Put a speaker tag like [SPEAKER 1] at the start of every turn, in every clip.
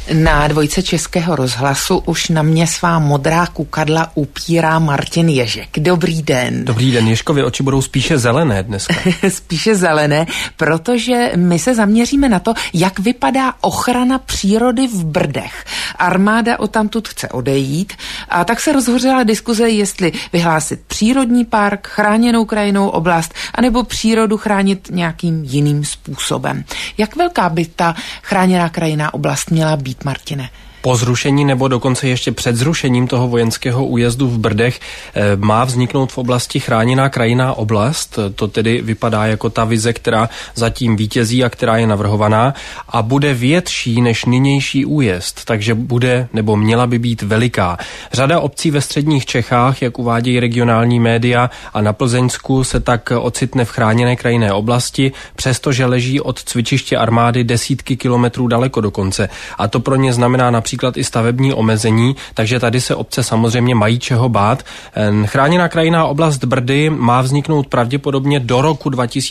[SPEAKER 1] Na Dvojce Českého rozhlasu už na mě svá modrá kukadla upírá Martin Ježek. Dobrý den.
[SPEAKER 2] Dobrý den, Ježkovi oči budou spíše zelené dneska.
[SPEAKER 1] Spíše zelené, protože my se zaměříme na to, jak vypadá ochrana přírody v Brdech. Armáda odtamtud chce odejít a tak se rozhořela diskuze, jestli vyhlásit přírodní park, chráněnou krajinnou oblast, anebo přírodu chránit nějakým jiným způsobem. Jak velká by ta chráněná krajinná oblast měla být, Martine?
[SPEAKER 2] Po zrušení nebo dokonce ještě před zrušením toho vojenského újezdu v Brdech má vzniknout v oblasti chráněná krajinná oblast. To tedy vypadá jako ta vize, která zatím vítězí a která je navrhovaná a bude větší než nynější újezd, takže bude nebo měla by být veliká. Řada obcí ve středních Čechách, jak uvádějí regionální média, a na Plzeňsku se tak ocitne v chráněné krajinné oblasti, přestože leží od cvičiště armády desítky kilometrů daleko dokonce. A to pro ně znamená například i stavební omezení, takže tady se obce samozřejmě mají čeho bát. Chráněná krajinná oblast Brdy má vzniknout pravděpodobně do roku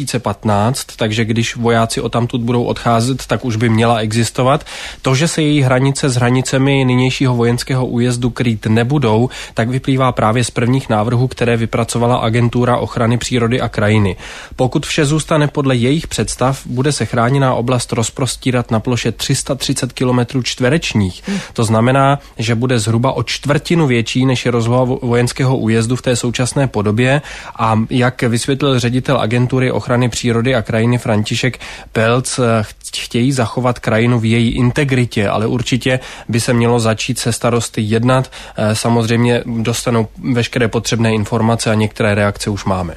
[SPEAKER 2] 2015, takže když vojáci odtamtud budou odcházet, tak už by měla existovat. To, že se její hranice s hranicemi nynějšího vojenského újezdu krýt nebudou, tak vyplývá právě z prvních návrhů, které vypracovala Agentura ochrany přírody a krajiny. Pokud vše zůstane podle jejich představ, bude se chráněná oblast rozprostírat na ploše 330 km čtverečních. To znamená, že bude zhruba o čtvrtinu větší, než je rozloha vojenského újezdu v té současné podobě. A jak vysvětlil ředitel Agentury ochrany přírody a krajiny František Pelc, chtějí zachovat krajinu v její integritě, ale určitě by se mělo začít se starosty jednat. Samozřejmě dostanou veškeré potřebné informace a některé reakce už máme.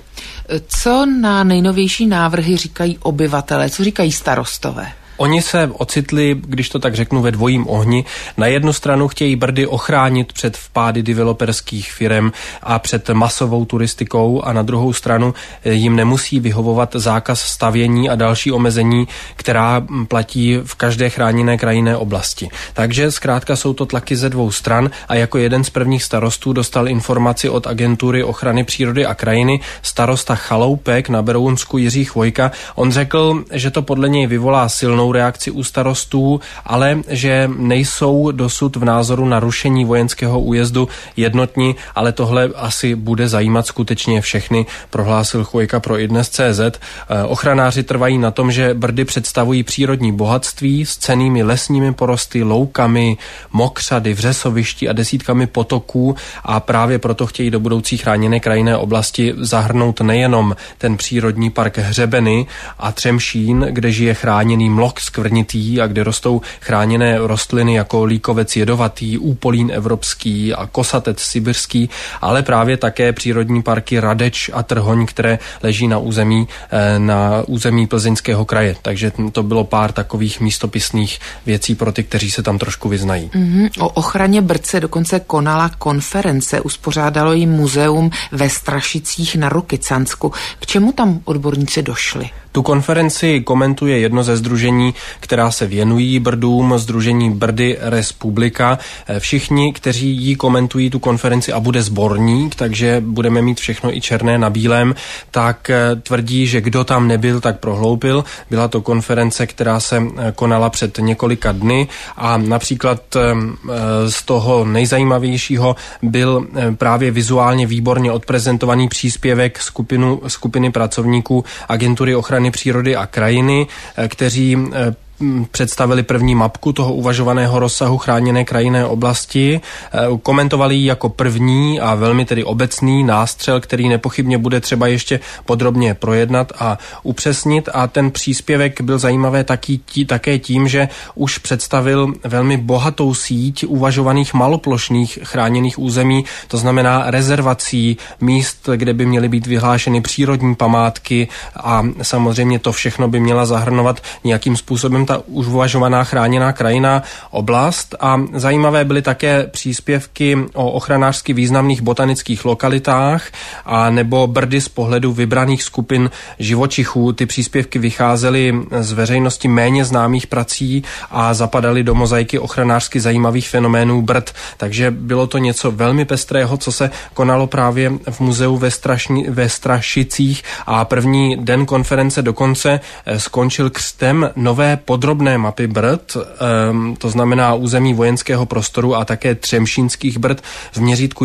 [SPEAKER 1] Co na nejnovější návrhy říkají obyvatelé, co říkají starostové?
[SPEAKER 2] Oni se ocitli, když to tak řeknu, ve dvojím ohni. Na jednu stranu chtějí Brdy ochránit před vpády developerských firem a před masovou turistikou a na druhou stranu jim nemusí vyhovovat zákaz stavění a další omezení, která platí v každé chráněné krajinné oblasti. Takže zkrátka jsou to tlaky ze dvou stran a jako jeden z prvních starostů dostal informaci od Agentury ochrany přírody a krajiny starosta Chaloupek na Berounsku Jiří Chvojka. On řekl, že to podle něj vyvolá silnou reakci u starostů, ale že nejsou dosud v názoru na rušení vojenského újezdu jednotní, ale tohle asi bude zajímat skutečně všechny, prohlásil Chvojka pro iDnes.cz. Ochranáři trvají na tom, že Brdy představují přírodní bohatství s cennými lesními porosty, loukami, mokřady, vřesovišti a desítkami potoků a právě proto chtějí do budoucí chráněné krajinné oblasti zahrnout nejenom ten přírodní park Hřebeny a Třemšín, kde žije chráněný mlok skvrnitý a kde rostou chráněné rostliny jako líkovec jedovatý, úpolín evropský a kosatec sibirský, ale právě také přírodní parky Radeč a Trhoň, které leží na území Plzeňského kraje. Takže to bylo pár takových místopisných věcí pro ty, kteří se tam trošku vyznají.
[SPEAKER 1] O ochraně Brd se dokonce konala konference, uspořádalo ji muzeum ve Strašicích na Rokycansku. K čemu tam odborníci došli?
[SPEAKER 2] Tu konferenci komentuje jedno ze sdružení, která se věnují Brdům, sdružení Brdy res publica. Všichni, kteří jí komentují tu konferenci a bude sborník, takže budeme mít všechno i černé na bílém, tak tvrdí, že kdo tam nebyl, tak prohloupil. Byla to konference, která se konala před několika dny a například z toho nejzajímavějšího byl právě vizuálně výborně odprezentovaný příspěvek skupiny pracovníků Agentury ochrany přírody a krajiny, kteří představili první mapku toho uvažovaného rozsahu chráněné krajinné oblasti. Komentovali ji jako první a velmi tedy obecný nástřel, který nepochybně bude třeba ještě podrobně projednat a upřesnit. A ten příspěvek byl zajímavé také tím, že už představil velmi bohatou síť uvažovaných maloplošných chráněných území, to znamená rezervací, míst, kde by měly být vyhlášeny přírodní památky a samozřejmě to všechno by měla zahrnovat nějakým způsobem ta už uvažovaná chráněná krajinná oblast a zajímavé byly také příspěvky o ochranářsky významných botanických lokalitách a nebo Brdy z pohledu vybraných skupin živočichů. Ty příspěvky vycházely z veřejnosti méně známých prací a zapadaly do mozaiky ochranářsky zajímavých fenoménů Brd. Takže bylo to něco velmi pestrého, co se konalo právě v muzeu ve Strašicích a první den konference dokonce skončil křtem nové podrobné mapy Brd, to znamená území vojenského prostoru a také Třemšínských Brd v měřítku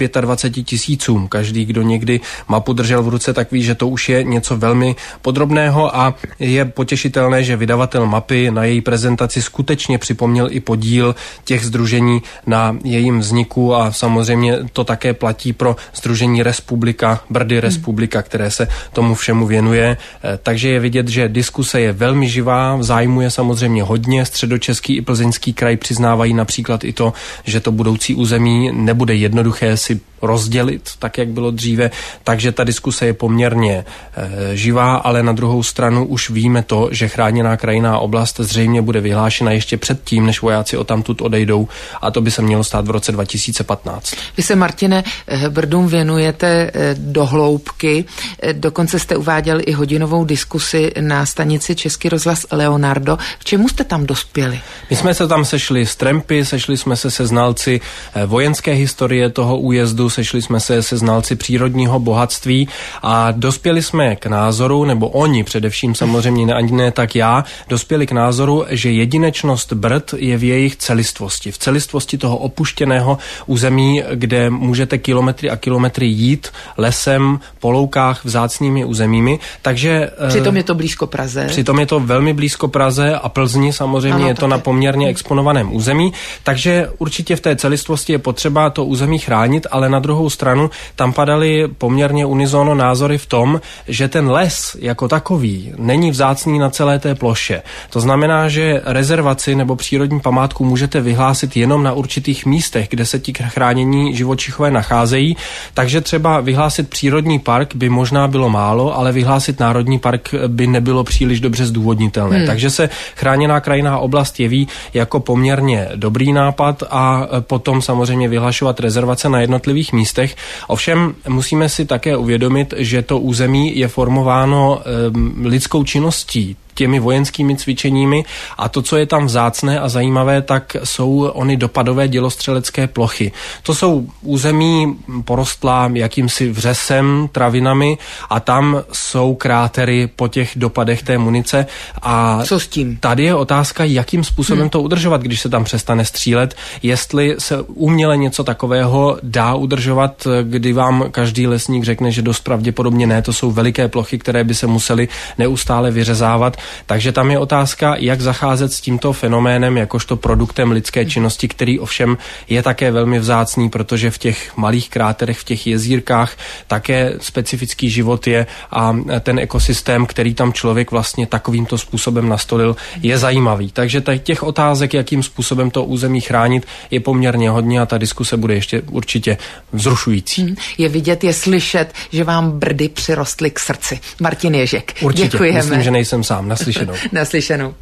[SPEAKER 2] 1:25 000. Každý, kdo někdy mapu držel v ruce, tak ví, že to už je něco velmi podrobného a je potěšitelné, že vydavatel mapy na její prezentaci skutečně připomněl i podíl těch sdružení na jejím vzniku a samozřejmě to také platí pro sdružení Respublika, Brdy Respublika, které se tomu všemu věnuje. Takže je vidět, že diskuse je velmi živá, v zájmu je samozřejmě hodně. Středočeský i Plzeňský kraj přiznávají například i to, že to budoucí území nebude jednoduché si rozdělit, tak jak bylo dříve, takže ta diskuse je poměrně živá, ale na druhou stranu už víme to, že chráněná krajinná oblast zřejmě bude vyhlášena ještě předtím, než vojáci odtamtud odejdou a to by se mělo stát v roce 2015.
[SPEAKER 1] Vy se, Martine, Brdům věnujete do hloubky, dokonce jste uváděl i hodinovou diskusi na stanici Český rozhlas Leonardo. K čemu jste tam dospěli?
[SPEAKER 2] My jsme se tam sešli s trampy, sešli jsme se se znalci vojenské historie toho újezdu, sešli jsme se se znalci přírodního bohatství a dospěli jsme k názoru, nebo oni především samozřejmě, ani ne tak já, dospěli k názoru, že jedinečnost Brd je v jejich celistvosti. V celistvosti toho opuštěného území, kde můžete kilometry a kilometry jít lesem, po loukách, vzácnými územími. Takže
[SPEAKER 1] přitom je to blízko Praze.
[SPEAKER 2] Přitom je to velmi blízko Praze a Plzni samozřejmě, ano, je to na poměrně exponovaném území. Takže určitě v té celistvosti je potřeba to území chránit, ale na druhou stranu tam padaly poměrně unisono názory v tom, že ten les jako takový není vzácný na celé té ploše. To znamená, že rezervaci nebo přírodní památku můžete vyhlásit jenom na určitých místech, kde se ti chránění živočichové nacházejí. Takže třeba vyhlásit přírodní park by možná bylo málo, ale vyhlásit národní park by nebylo příliš dobře zdůvodnitelné. Takže se chráněná krajinná oblast jeví jako poměrně dobrý nápad a potom samozřejmě vyhlašovat rezervace na jednotlivých místech. Ovšem musíme si také uvědomit, že to území je formováno lidskou činností, těmi vojenskými cvičeními a to, co je tam vzácné a zajímavé, tak jsou ony dopadové dělostřelecké plochy. To jsou území porostlá jakýmsi vřesem, travinami a tam jsou krátery po těch dopadech té munice. A
[SPEAKER 1] co s tím?
[SPEAKER 2] Tady je otázka, jakým způsobem to udržovat, když se tam přestane střílet, jestli se uměle něco takového dá udržovat, kdy vám každý lesník řekne, že dost pravděpodobně ne, to jsou veliké plochy, které by se musely neustále vyřezávat. Takže tam je otázka, jak zacházet s tímto fenoménem jakožto produktem lidské činnosti, který ovšem je také velmi vzácný, protože v těch malých kráterech, v těch jezírkách také specifický život je a ten ekosystém, který tam člověk vlastně takovýmto způsobem nastolil, je zajímavý. Takže těch otázek, jakým způsobem to území chránit, je poměrně hodně a ta diskuse bude ještě určitě vzrušující.
[SPEAKER 1] Je vidět, je slyšet, že vám Brdy přirostly k srdci. Martin Ježek.
[SPEAKER 2] Určitě,
[SPEAKER 1] děkujeme.
[SPEAKER 2] Myslím, že nejsem sám. Naslyšenou.
[SPEAKER 1] Naslyšenou.